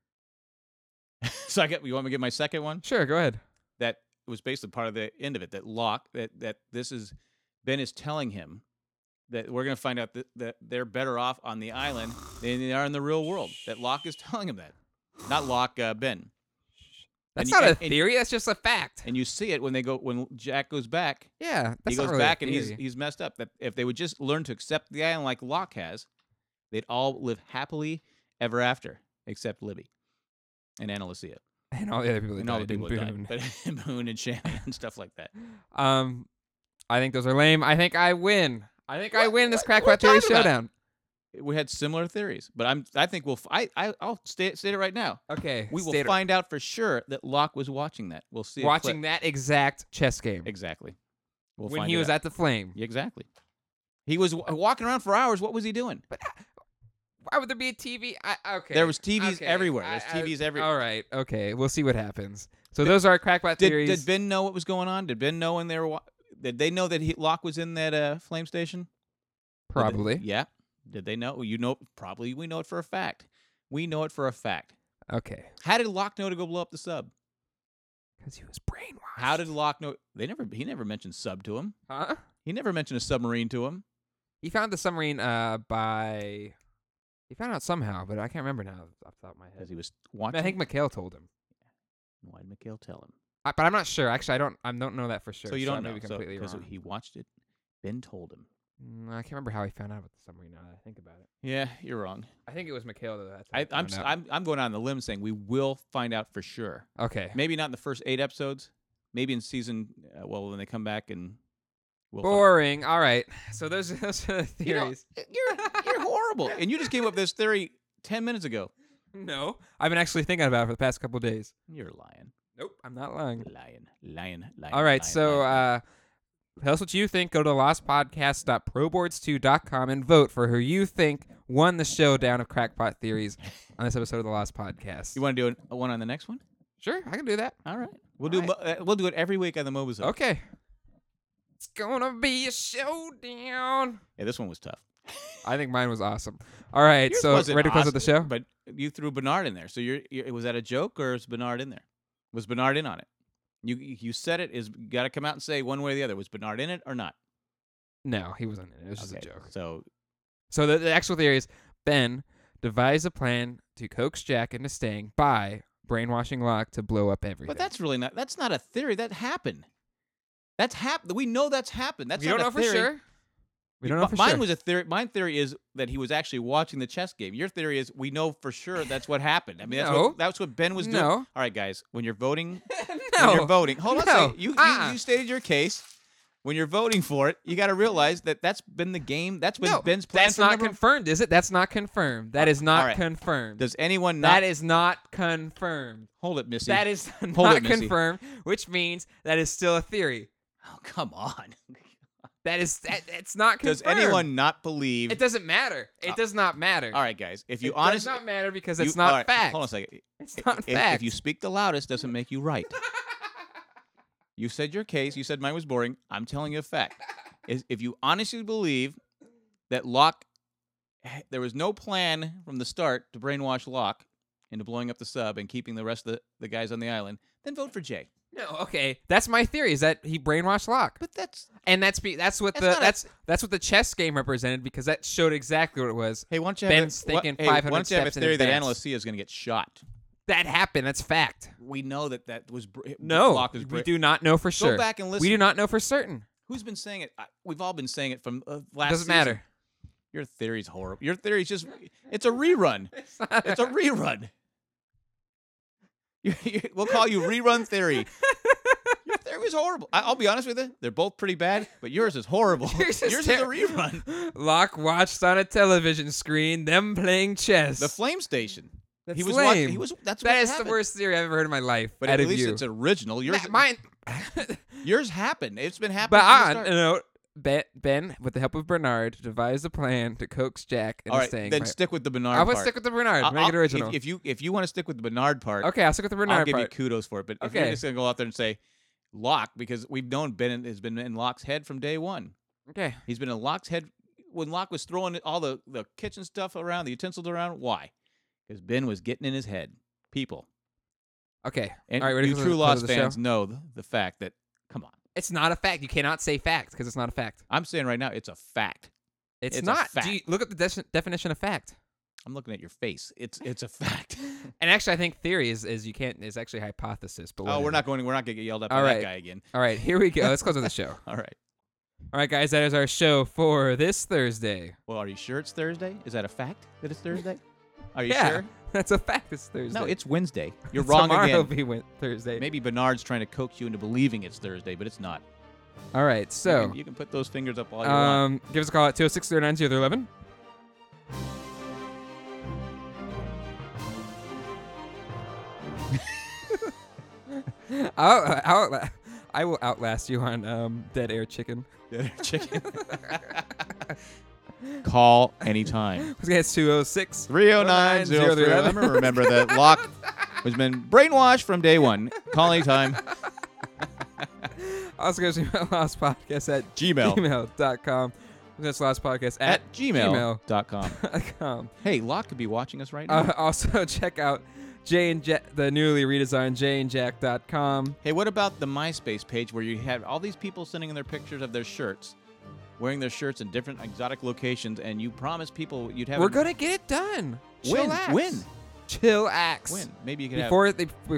So you want me to get my second one? Sure, go ahead. That was basically part of the end of it. That Locke, that this is Ben is telling him that we're going to find out that they're better off on the island than they are in the real world. That Locke is telling him that, not Locke, Ben. That's not a theory. That's just a fact. And you see it when Jack goes back. Yeah, that's he goes back and he's messed up. That if they would just learn to accept the island like Locke has, they'd all live happily ever after, except Libby and Ana Lucia and all the other people that died. Boone. But Boone and Shannon and stuff like that. I think those are lame. I think I win. I win this crackpot theory showdown. We had similar theories, but I think I'll state it right now. Okay, we will find out for sure that Locke was watching that. We'll see. Watching that exact chess game. Exactly. When he was at the flame. Exactly. He was walking around for hours. What was he doing? But why would there be a TV? Okay. There was TVs everywhere. There's TVs everywhere. All right. Okay. We'll see what happens. So those are crackpot theories. Did Ben know what was going on? Did Ben know when they were? Did they know that Locke was in that flame station? Probably. Yeah. Did they know? You know, probably we know it for a fact. We know it for a fact. Okay. How did Locke know to go blow up the sub? Because he was brainwashed. How did Locke know? He never mentioned sub to him. Huh? He never mentioned a submarine to him. He found the submarine He found out somehow, but I can't remember now off the top of my head. Because he was watching. I think Mikhail told him. Why did Mikhail tell him? But I'm not sure. Actually, I don't know that for sure. So you don't I may know. be completely Because wrong. he watched it. Ben told him. I can't remember how he found out about the submarine now that I think about it. Yeah, you're wrong. I think it was Mikhail though. That I'm going on the limb saying we will find out for sure. Okay. Maybe not in the first 8 episodes. Maybe in season. When they come back and. We'll boring. All right. So those are the theories. You're horrible, and you just came up with this theory 10 minutes ago. No, I've been actually thinking about it for the past couple of days. You're lying. Nope, I'm not lying. Lying. All right, so tell us what you think. Go to lostpodcast.proboards2.com and vote for who you think won the showdown of crackpot theories on this episode of the Lost Podcast. You want to do a one on the next one? Sure, I can do that. All right, we'll do it every week on the Mobazone. Okay. It's gonna be a showdown. Yeah, this one was tough. I think mine was awesome. All right, Yours so wasn't ready to close awesome, out the show? But you threw Bernard in there. So was that a joke or is Bernard in there? Was Bernard in on it? You said it is got to come out and say one way or the other. Was Bernard in it or not? No, he wasn't in it. It was just a joke. So the actual theory is Ben devised a plan to coax Jack into staying by brainwashing Locke to blow up everything. But that's really not. That's not a theory. That happened. That's happened. We know that's happened. That's we not don't know a for theory. sure. We don't know for Mine sure. was a theory. My theory is that he was actually watching the chess game. Your theory is we know for sure that's what happened. I mean, that's what Ben was doing. No. All right, guys, when you're voting, No. when you're voting, hold on a No. second. You stated your case. When you're voting for it, you got to realize that that's been the game. That's been Ben's plan. That's not confirmed, is it? That's not confirmed. That is not All right. confirmed. Does anyone not? That is not confirmed. Hold it, Missy. That is Hold not it, Missy. confirmed, which means that is still a theory. Oh, come on. It's not confirmed. Does anyone not believe? It doesn't matter. It does not matter. All right, guys. If you It honestly, does not matter because it's not all right, fact. Hold on a second. It's not if fact. you speak the loudest, doesn't make you right. You said your case. You said mine was boring. I'm telling you a fact. If you honestly believe that Locke, there was no plan from the start to brainwash Locke into blowing up the sub and keeping the rest of the guys on the island, then vote for Jay. No, okay. That's my theory. Is that he brainwashed Locke? But that's what the chess game represented because that showed exactly what it was. Hey, why don't you Ben's have thinking why 500 don't you have a steps in theory that advance. Analyst C is going to get shot? That happened. That's fact. We know that was No, Locke was we do not know for sure. Go back and listen. We do not know for certain. Who's been saying it? We've all been saying it from last Doesn't season. matter. Your theory's horrible. Your theory's it's a rerun. It's a rerun. We'll call you Rerun Theory. Your theory was horrible. I'll be honest with you. They're both pretty bad, but yours is horrible. Yours is a rerun. Locke watched on a television screen them playing chess. The Flame Station. That's he was lame. That's that what is happened. the worst theory I've ever heard in my life. But out at of least you. it's original. Yours, mine. Yours happened. It's been happening. But from the start. Ben, with the help of Bernard, devised a plan to coax Jack into All right, staying. then stick with the Bernard I will part. stick with the Bernard. Make it original. If you want to stick with the Bernard part, Okay, I'll stick with the Bernard I'll give part. you kudos for it. But if Okay. you're just gonna go out there and say Locke, because we've known Ben has been in Locke's head from day one. Okay. He's been in Locke's head when Locke was throwing all the kitchen stuff around, the utensils around. Why? Because Ben was getting in his head. People. Okay. And all right, ready you for true the Lost the show? fans know the fact that, come on. It's not a fact. You cannot say fact because it's not a fact. I'm saying right now it's a fact. It's a not. fact. Look up the definition of fact. I'm looking at your face. It's a fact. And actually, I think theory is you can't is actually hypothesis. But Oh, we're whatever. not going to get yelled at All by right. that guy again. All right, here we go. Let's close with the show. All right. All right, guys, that is our show for this Thursday. Well, are you sure it's Thursday? Is that a fact that it's Thursday? Are you Yeah, sure? that's a fact. It's Thursday. No, it's Wednesday. You're wrong Tomorrow again. will be Thursday. Maybe Bernard's trying to coax you into believing it's Thursday, but it's not. All right, so you can put those fingers up all you want. give us a call at 206-309-0311. I will outlast you on Dead Air Chicken. Dead Air Chicken. Call anytime. It's 206 309 0311. Remember that Locke has been brainwashed from day one. Call anytime. Also go to Lost Podcast at Gmail. gmail.com. That's Last Podcast at gmail.com. Hey, Locke could be watching us right now. Also, check out Jay and Jack, the newly redesigned jayandjack.com. Hey, what about the MySpace page where you have all these people sending in their pictures of their shirts, wearing their shirts in different exotic locations, and you promised people you'd have... We're going to get it done. Chillax. Win. Chillax. Win. Maybe you could before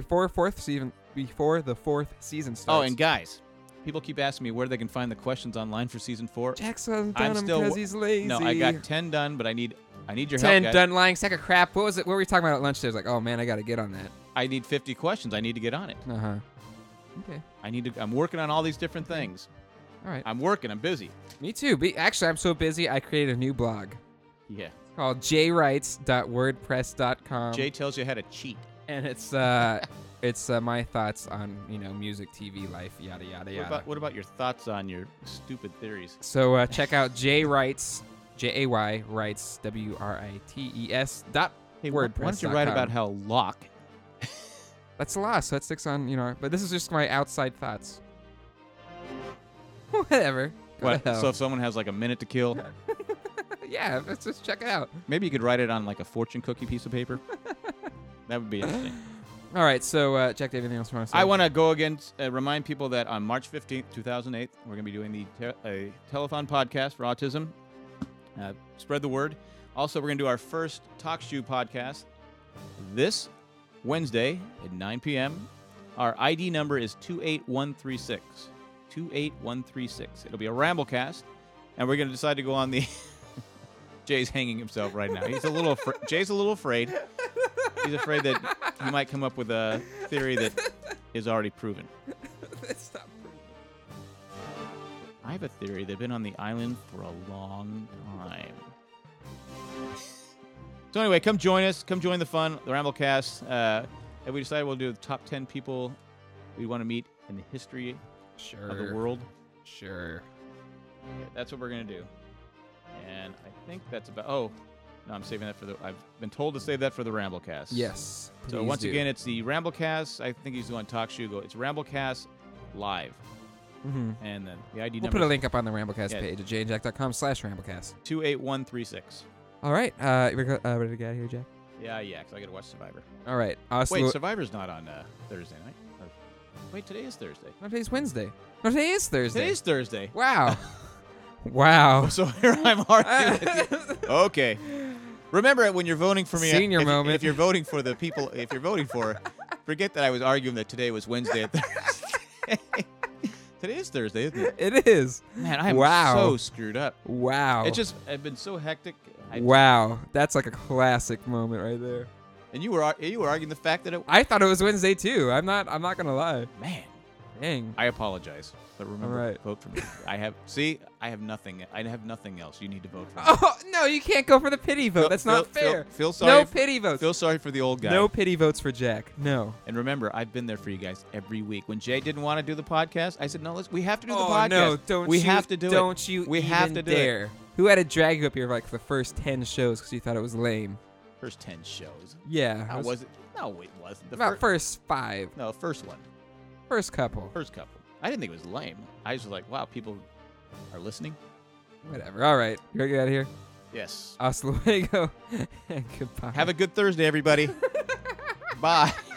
the fourth season starts. Oh, and guys, people keep asking me where they can find the questions online for season 4. Jack's hasn't done them because he's lazy. No, I got 10 done, but I need your 10 help, guys. done, lying sack of crap. What was it? What were we talking about at lunch today? I was like, oh man, I got to get on that. I need 50 questions. I need to get on it. Uh-huh. Okay. I'm working on all these different things. All right. I'm working. I'm busy. Me too. Actually, I'm so busy, I created a new blog. Yeah. Called jwrites.wordpress.com. Jay tells you how to cheat. And it's my thoughts on, music, TV, life, yada, yada, yada. What about your thoughts on your stupid theories? So check out Jay Writes, Jay Writes, WRITES. Hey, why don't you write about how Locke... That's a lot, so that sticks on, but this is just my outside thoughts. Whatever. What? So if someone has like a minute to kill... Yeah, let's just check it out. Maybe you could write it on like a fortune cookie piece of paper. That would be interesting. All right, so Jack, anything else you want to say? I want to go again, remind people that on March 15th, 2008, we're going to be doing the telethon podcast for autism. Spread the word. Also, we're going to do our first Talk Shoe podcast this Wednesday at 9 p.m. Our ID number is 28136. 28136. It'll be a Ramblecast, and we're going to decide to go on the... Jay's hanging himself right now. He's a little Jay's a little afraid. He's afraid that he might come up with a theory that is already proven. It's not proven. I have a theory. They've been on the island for a long time. So anyway, come join us. Come join the fun, the Ramblecast. And we decided we'll do the top 10 people we want to meet in the history of the world. Sure. Okay, that's what we're going to do. And I think that's about... Oh, no, I'm saving that for the... I've been told to save that for the Ramblecast. Yes. So once again, it's the Ramblecast. I think he's doing Talk Shoe. It's Ramblecast Live. Mm-hmm. And then the ID we'll number... put a link up on the Ramblecast page at jayandjack.com/Ramblecast. 28136. All right. Ready to get out of here, Jack? Yeah, because I got to watch Survivor. All right. Wait, Survivor's not on Thursday night? Wait, today is Thursday. No, today's Wednesday. No, today is Thursday. Today is Thursday. Wow. Wow. So here I'm arguing with you. Okay. Remember, when you're voting for me, Senior moment. If you're voting for the people, if you're voting for, forget that I was arguing that today was Wednesday and Thursday. Today is Thursday, isn't it? It is. Man, I am so screwed up. Wow. I've been so hectic. Wow. That's like a classic moment right there. And you were arguing the fact that I thought it was Wednesday too. I'm not gonna lie. Man. Dang. I apologize. But remember, all right. Vote for me. I have nothing. I have nothing else. You need to vote for me. Oh no, you can't go for the pity vote. That's not fair. Feel sorry. No pity votes. Feel sorry for the old guy. No pity votes for Jack. No. And remember, I've been there for you guys every week. When Jay didn't want to do the podcast, I said, "No, we have to do the podcast. No, don't we you, have to do don't it. You we even have to do dare. it." Who had to drag you up here for like the first 10 shows because you thought it was lame? First 10 shows. Yeah. How was it? No, it wasn't. About first 5. No, first one. First couple. First couple. I didn't think it was lame. I was like, wow, people are listening. Whatever. All right. You ready to get out of here? Yes. Hasta luego. And goodbye. Have a good Thursday, everybody. Bye.